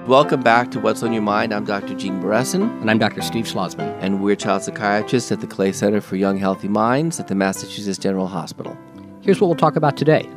Welcome back to What's on Your Mind. I'm Dr. Gene Beresin. And I'm Dr. Steve Schlossman. And we're child psychiatrists at the Clay Center for Young Healthy Minds at the Massachusetts General Hospital. Here's what we'll talk about today.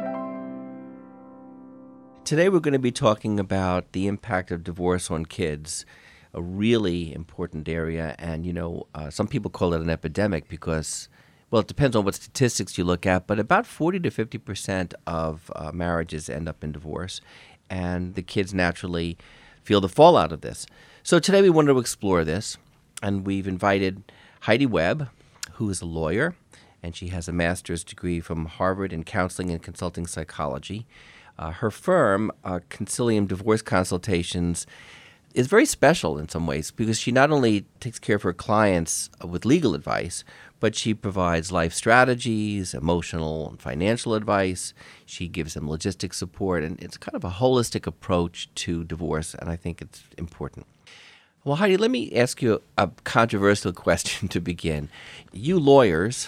Today we're going to be talking about the impact of divorce on kids, a really important area. And, some people call it an epidemic because, well, it depends on what statistics you look at, but about 40 to 50% of marriages end up in divorce. And the kids naturally feel the fallout of this. So today we wanted to explore this, and we've invited Heidi Webb, who is a lawyer, and she has a master's degree from Harvard in counseling and consulting psychology. Her firm, Concilium Divorce Consultations, is very special in some ways because she not only takes care of her clients with legal advice, but she provides life strategies, emotional and financial advice. She gives them logistic support, and it's kind of a holistic approach to divorce, and I think it's important. Well, Heidi, let me ask you a controversial question to begin. You lawyers...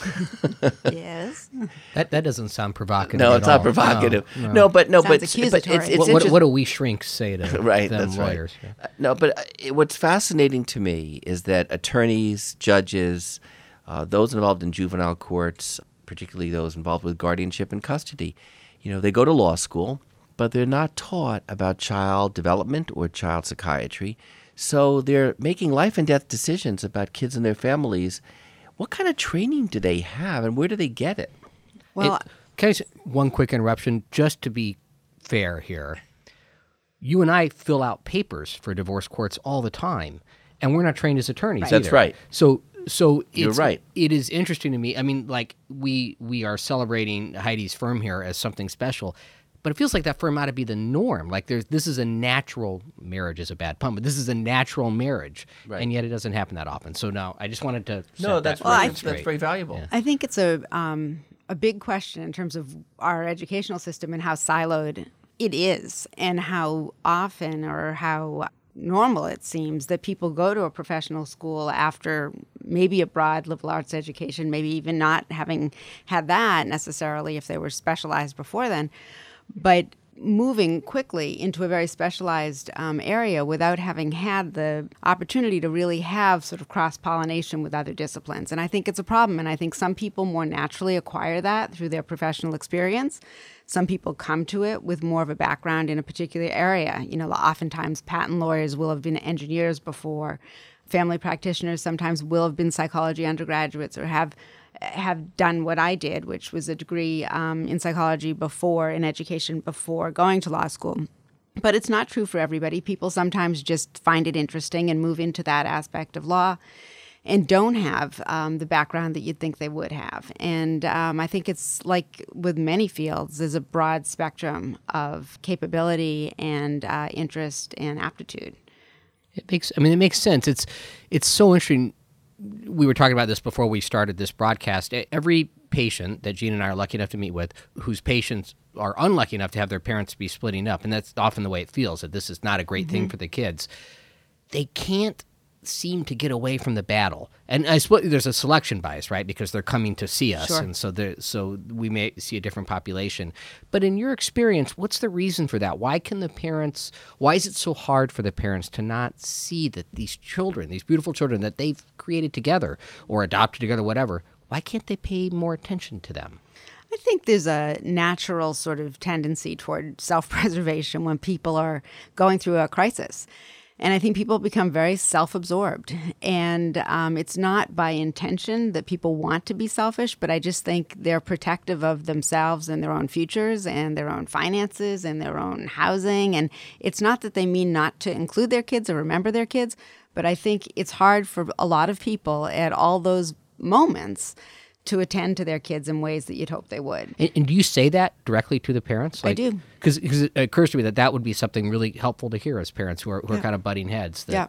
Yes. That doesn't sound provocative. No, at it's all. not provocative. No. No, but accusatory. it's What do we shrinks say to right, them that's lawyers? Right. Yeah. No, but what's fascinating to me is that attorneys, judges, those involved in juvenile courts, particularly those involved with guardianship and custody, they go to law school, but they're not taught about child development or child psychiatry. So they're making life and death decisions about kids and their families. What kind of training do they have, and where do they get it? Well, Can I say one quick interruption, just to be fair here? You and I fill out papers for divorce courts all the time, and we're not trained as attorneys either. That's right. So You're right. It is interesting to me. I mean, like we are celebrating Heidi's firm here as something special, but it feels like that firm ought to be the norm. Like this is a natural marriage is a bad pun, but this is a natural marriage, Right. and yet it doesn't happen that often. So now I just wanted to. No, set that's that that's very valuable. Yeah. I think it's a big question in terms of our educational system and how siloed it is, and how often or how normal it seems that people go to a professional school after maybe a broad liberal arts education, maybe even not having had that necessarily if they were specialized before then, but moving quickly into a very specialized area without having had the opportunity to really have sort of cross-pollination with other disciplines. And I think it's a problem, and I think some people more naturally acquire that through their professional experience. Some people come to it with more of a background in a particular area. Oftentimes patent lawyers will have been engineers before. Family practitioners sometimes will have been psychology undergraduates or have done what I did, which was a degree in psychology in education before going to law school. But it's not true for everybody. People sometimes just find it interesting and move into that aspect of law and don't have the background that you'd think they would have. And I think it's like with many fields, there's a broad spectrum of capability and interest and aptitude. It makes sense. It's so interesting. We were talking about this before we started this broadcast. Every patient that Gene and I are lucky enough to meet with, whose patients are unlucky enough to have their parents be splitting up, and that's often the way it feels, that this is not a great thing for the kids, they can't seem to get away from the battle. And I suppose there's a selection bias, right? Because they're coming to see us, Sure. and so we may see a different population. But in your experience, what's the reason for that? Why is it so hard for the parents to not see that these children, these beautiful children that they've created together or adopted together, whatever, why can't they pay more attention to them? I think there's a natural sort of tendency toward self-preservation when people are going through a crisis. And I think people become very self-absorbed. And it's not by intention that people want to be selfish, but I just think they're protective of themselves and their own futures and their own finances and their own housing. And it's not that they mean not to include their kids or remember their kids, but I think it's hard for a lot of people at all those moments to attend to their kids in ways that you'd hope they would. And do you say that directly to the parents? I do. Because it occurs to me that would be something really helpful to hear as parents who are kind of butting heads. Yeah.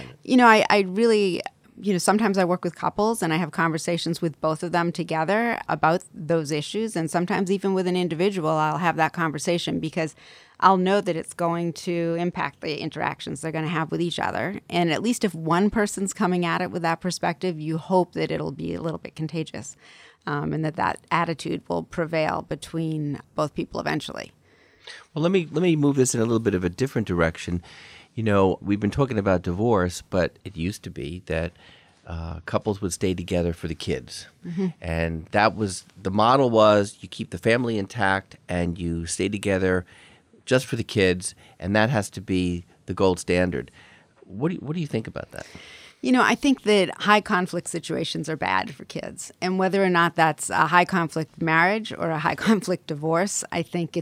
I really, sometimes I work with couples and I have conversations with both of them together about those issues. And sometimes even with an individual, I'll have that conversation because I'll know that it's going to impact the interactions they're going to have with each other. And at least if one person's coming at it with that perspective, you hope that it'll be a little bit contagious and that attitude will prevail between both people eventually. Well, let me move this in a little bit of a different direction. We've been talking about divorce, but it used to be that couples would stay together for the kids, and that was the model. Was you keep the family intact and you stay together just for the kids, and that has to be the gold standard. What do you think about that? I think that high conflict situations are bad for kids. And whether or not that's a high conflict marriage or a high conflict divorce, I think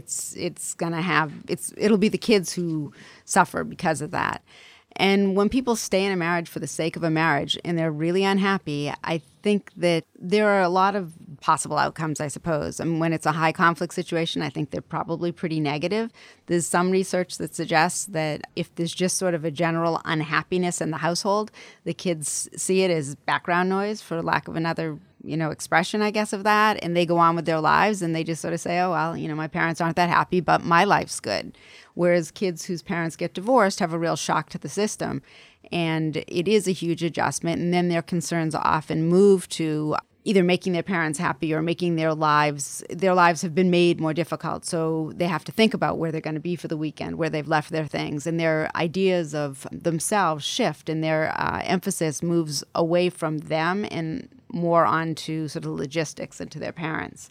it'll be the kids who suffer because of that. And when people stay in a marriage for the sake of a marriage and they're really unhappy, I think that there are a lot of possible outcomes, I suppose. I mean, when it's a high conflict situation, I think they're probably pretty negative. There's some research that suggests that if there's just sort of a general unhappiness in the household, the kids see it as background noise, for lack of another expression, I guess, of that. And they go on with their lives and they just sort of say, oh, well, my parents aren't that happy, but my life's good. Whereas kids whose parents get divorced have a real shock to the system. And it is a huge adjustment. And then their concerns often move to either making their parents happy or making their lives have been made more difficult. So they have to think about where they're going to be for the weekend, where they've left their things, and their ideas of themselves shift, and their emphasis moves away from them and more onto sort of logistics and to their parents.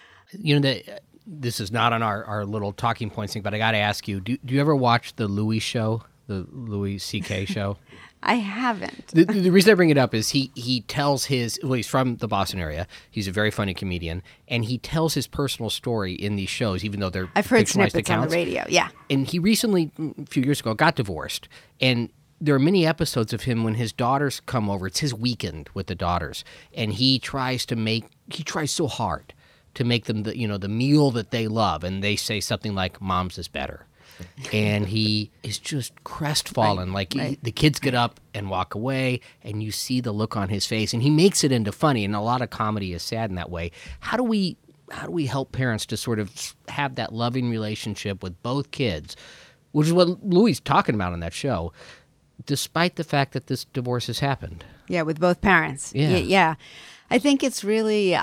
This is not on our little talking points thing, but I got to ask you, do you ever watch the Louis show, the Louis C.K. show? I haven't. The reason I bring it up is he tells he's from the Boston area. He's a very funny comedian, and he tells his personal story in these shows, even though they're I've heard fictionalized snippets on the radio, yeah. And he recently, a few years ago, got divorced, and there are many episodes of him when his daughters come over. It's his weekend with the daughters, and he tries so hard to make them the meal that they love, and they say something like, "Mom's is better." And he is just crestfallen. The kids get up and walk away, and you see the look on his face. And he makes it into funny, and a lot of comedy is sad in that way. How do we help parents to sort of have that loving relationship with both kids, which is what Louis is talking about on that show, despite the fact that this divorce has happened? Yeah, with both parents. Yeah. I think it's really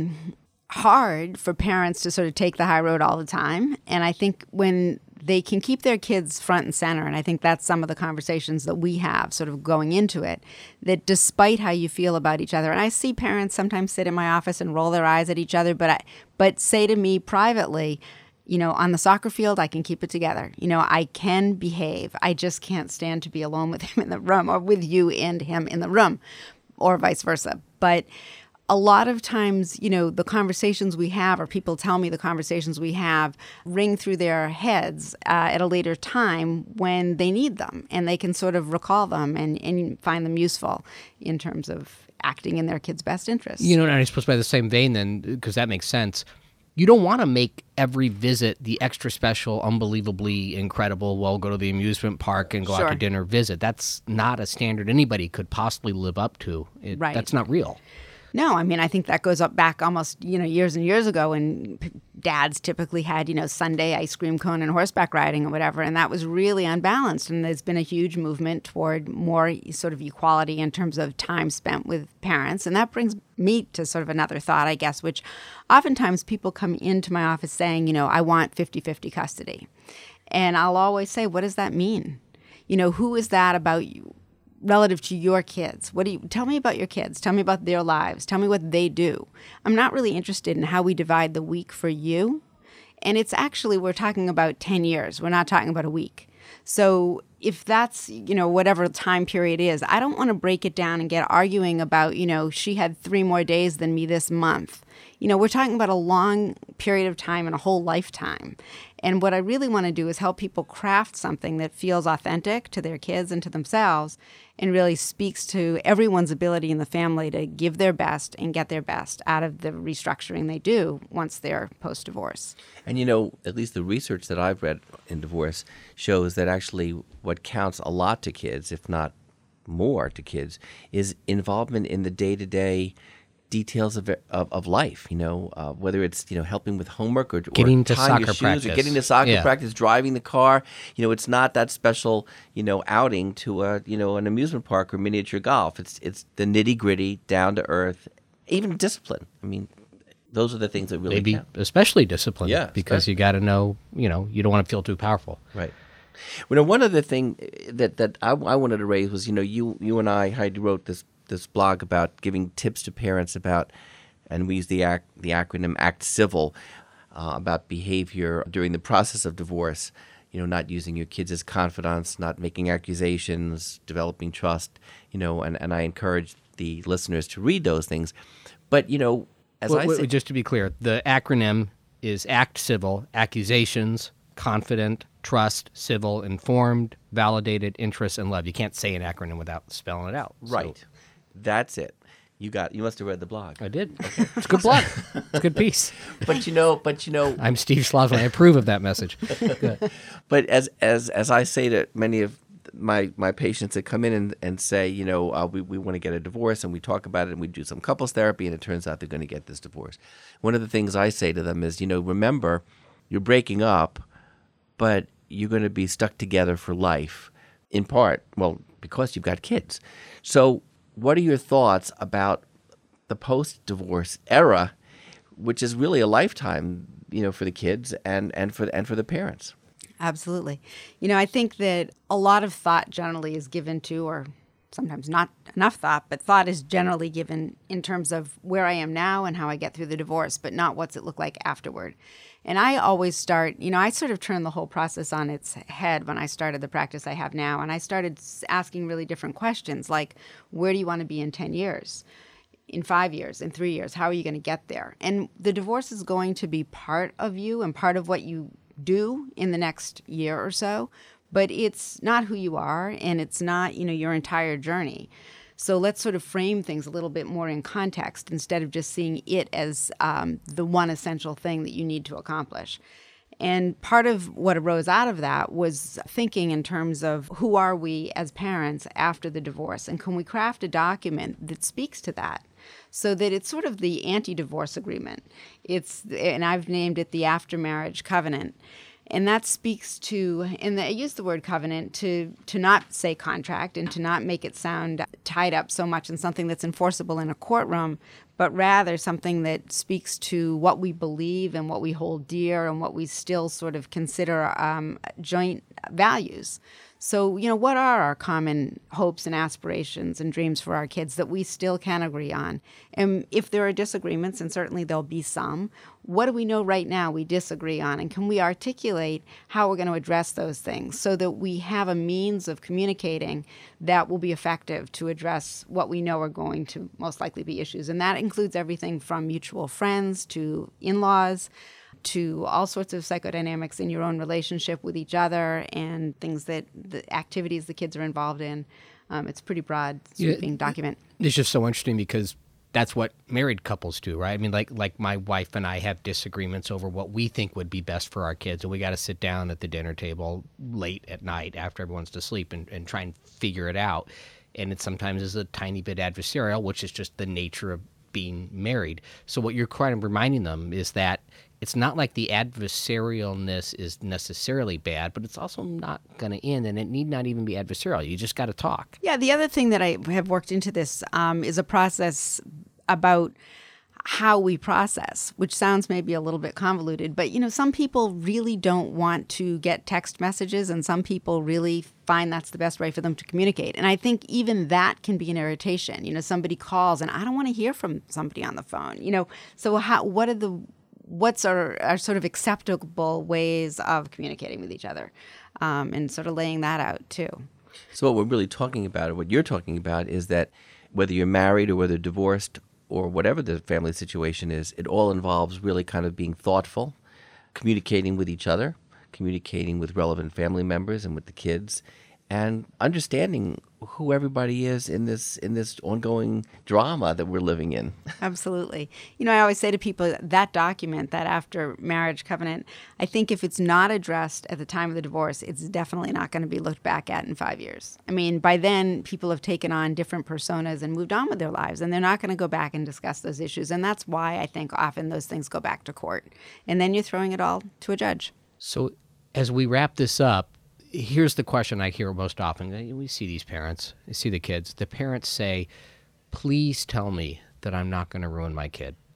hard for parents to sort of take the high road all the time. And I think when they can keep their kids front and center, and I think that's some of the conversations that we have sort of going into it, that despite how you feel about each other, and I see parents sometimes sit in my office and roll their eyes at each other, but say to me privately, on the soccer field, I can keep it together. I can behave. I just can't stand to be alone with him in the room, or with you and him in the room, or vice versa. But a lot of times, the conversations we have, or people tell me the conversations we have, ring through their heads at a later time when they need them, and they can sort of recall them and find them useful in terms of acting in their kids' best interest. And I suppose by the same vein then, because that makes sense, you don't want to make every visit the extra special, unbelievably incredible, well, go to the amusement park and go out to dinner visit. That's not a standard anybody could possibly live up to. Right. That's not real. No, I mean, I think that goes back almost, years and years ago when dads typically had, Sunday ice cream cone and horseback riding or whatever, and that was really unbalanced. And there's been a huge movement toward more sort of equality in terms of time spent with parents. And that brings me to sort of another thought, I guess, which oftentimes people come into my office saying, I want 50-50 custody. And I'll always say, what does that mean? Who is that about you? Relative to your kids. Tell me about your kids. Tell me about their lives. Tell me what they do. I'm not really interested in how we divide the week for you. And it's actually, we're talking about 10 years. We're not talking about a week. So if that's, whatever time period is, I don't want to break it down and get arguing about, she had 3 more days than me this month. We're talking about a long period of time and a whole lifetime. And what I really want to do is help people craft something that feels authentic to their kids and to themselves, and really speaks to everyone's ability in the family to give their best and get their best out of the restructuring they do once they're post-divorce. And at least the research that I've read in divorce shows that actually what counts a lot to kids, if not more to kids, is involvement in the day-to-day details of life, whether it's, helping with homework or getting to tying soccer your shoes practice. Or getting to soccer practice, driving the car. It's not that special, outing to an amusement park or miniature golf. It's the nitty gritty, down to earth, even discipline. I mean, Those are the things that really Maybe count. especially discipline. Yeah, because you got to know, you don't want to feel too powerful. Right. Well, one other thing that I wanted to raise was, you and I, Heidi, wrote this blog about giving tips to parents about, and we use the acronym ACT Civil, about behavior during the process of divorce. Not using your kids as confidants, not making accusations, developing trust. And I encourage the listeners to read those things. But Just to be clear, the acronym is ACT Civil: accusations, confident, trust, civil, informed, validated, interest, and love. You can't say an acronym without spelling it out. Right. So, that's it. You must have read the blog. I did. Okay. It's a good blog. It's a good piece. But I'm Steve Schlosman. I approve of that message. Good. But as I say to many of my patients that come in and say, we want to get a divorce, and we talk about it, and we do some couples therapy, and it turns out they're going to get this divorce. One of the things I say to them is, remember, you're breaking up, but you're going to be stuck together for life, in part, because you've got kids. So what are your thoughts about the post-divorce era, which is really a lifetime, for the kids and for the parents? Absolutely. I think that a lot of thought generally is given to, or sometimes not enough thought, but thought is generally given in terms of where I am now and how I get through the divorce, but not what's it look like afterward. And I always start, I sort of turned the whole process on its head when I started the practice I have now. And I started asking really different questions, like, where do you want to be in 10 years? In 5 years, in 3 years? How are you going to get there? And the divorce is going to be part of you and part of what you do in the next year or so, but it's not who you are, and it's not, your entire journey. So let's sort of frame things a little bit more in context instead of just seeing it as the one essential thing that you need to accomplish. And part of what arose out of that was thinking in terms of who are we as parents after the divorce, and can we craft a document that speaks to that? So that it's sort of the anti-divorce agreement. And I've named it the after-marriage covenant. And that speaks to, and I use the word covenant to not say contract and to not make it sound tied up so much in something that's enforceable in a courtroom, but rather something that speaks to what we believe and what we hold dear and what we still sort of consider joint values. So, what are our common hopes and aspirations and dreams for our kids that we still can agree on? And if there are disagreements, and certainly there'll be some, what do we know right now we disagree on? And can we articulate how we're going to address those things so that we have a means of communicating that will be effective to address what we know are going to most likely be issues? And that includes everything from mutual friends to in-laws, to all sorts of psychodynamics in your own relationship with each other and things the activities the kids are involved in. It's a pretty broad, sweeping document. It's just so interesting because that's what married couples do, right? I mean, like my wife and I have disagreements over what we think would be best for our kids, and we got to sit down at the dinner table late at night after everyone's to sleep and try and figure it out. And it sometimes is a tiny bit adversarial, which is just the nature of being married. So what you're kind of reminding them is that it's not like the adversarialness is necessarily bad, but it's also not going to end, and it need not even be adversarial. You just got to talk. Yeah, the other thing that I have worked into this is a process about how we process, which sounds maybe a little bit convoluted, but some people really don't want to get text messages, and some people really find that's the best way for them to communicate. And I think even that can be an irritation. Somebody calls and I don't want to hear from somebody on the phone. So what's our sort of acceptable ways of communicating with each other, and sort of laying that out too. So what we're really talking about, or what you're talking about, is that whether you're married or whether divorced or whatever the family situation is, it all involves really kind of being thoughtful, communicating with each other, communicating with relevant family members and with the kids, and understanding who everybody is in this ongoing drama that we're living in. Absolutely. I always say to people, that document, that after marriage covenant, I think if it's not addressed at the time of the divorce, it's definitely not going to be looked back at in 5 years. I mean, by then, people have taken on different personas and moved on with their lives, and they're not going to go back and discuss those issues. And that's why I think often those things go back to court. And then you're throwing it all to a judge. So as we wrap this up, here's the question I hear most often. We see these parents, we see the kids. The parents say, please tell me that I'm not going to ruin my kid.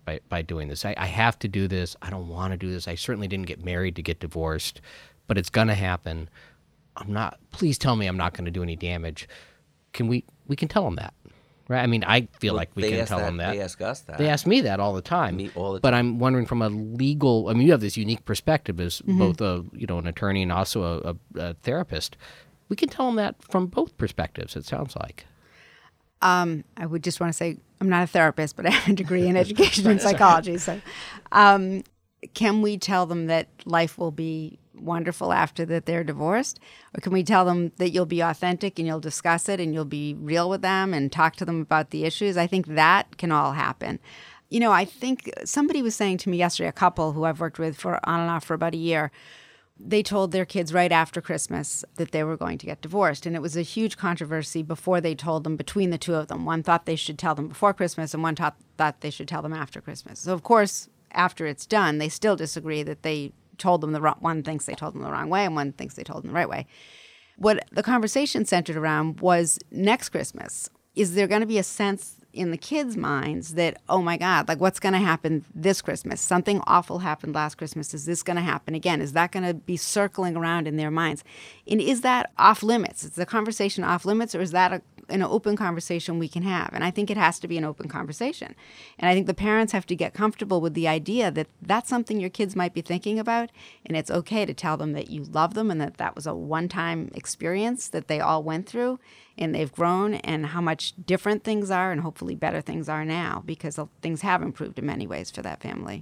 by doing this. I have to do this. I don't want to do this. I certainly didn't get married to get divorced, but it's going to happen. Please tell me I'm not going to do any damage. We can tell them that, right? I mean, I feel like we can tell them that. They ask us that. They ask me that all the time. Me all the time. But I'm wondering from a legal, I mean, you have this unique perspective as both an attorney and also a therapist. We can tell them that from both perspectives, it sounds like. I would just want to say I'm not a therapist, but I have a degree in education and psychology. So can we tell them that life will be wonderful after that they're divorced? Or can we tell them that you'll be authentic and you'll discuss it and you'll be real with them and talk to them about the issues? I think that can all happen. You know, I think somebody was saying to me yesterday, a couple who I've worked with for on and off for about a year, they told their kids right after Christmas that they were going to get divorced. And it was a huge controversy before they told them, between the two of them. One thought they should tell them before Christmas and one thought they should tell them after Christmas. So, of course, after it's done, they still disagree that they told them the wrong, one thinks they told them the wrong way and one thinks they told them the right way. What the conversation centered around was next Christmas. Is there going to be a sense in the kids' minds that, oh my God, like what's going to happen this Christmas? Something awful happened last Christmas. Is this going to happen again? Is that going to be circling around in their minds? And is that off limits? Is the conversation off limits, or is that an open conversation we can have? And I think it has to be an open conversation. And I think the parents have to get comfortable with the idea that that's something your kids might be thinking about, and it's okay to tell them that you love them and that that was a one-time experience that they all went through, and they've grown, and how much different things are and hopefully better things are now, because things have improved in many ways for that family.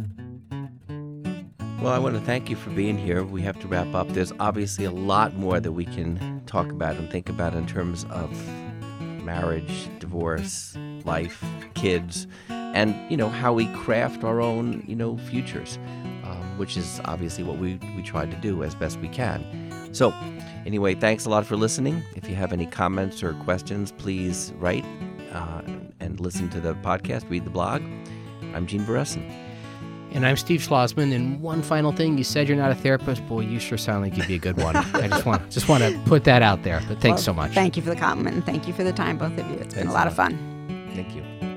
Well, I want to thank you for being here. We have to wrap up. There's obviously a lot more that we can talk about and think about in terms of marriage, divorce, life, kids, and, how we craft our own, futures, which is obviously what we try to do as best we can. So anyway, thanks a lot for listening. If you have any comments or questions, please write and listen to the podcast, read the blog. I'm Gene Beresin. And I'm Steve Schlossman. And one final thing, you said you're not a therapist. Boy, you sure sound like you'd be a good one. I just want to put that out there. But thanks so much. Thank you for the compliment, and thank you for the time, both of you. It's been a lot of fun. Thank you.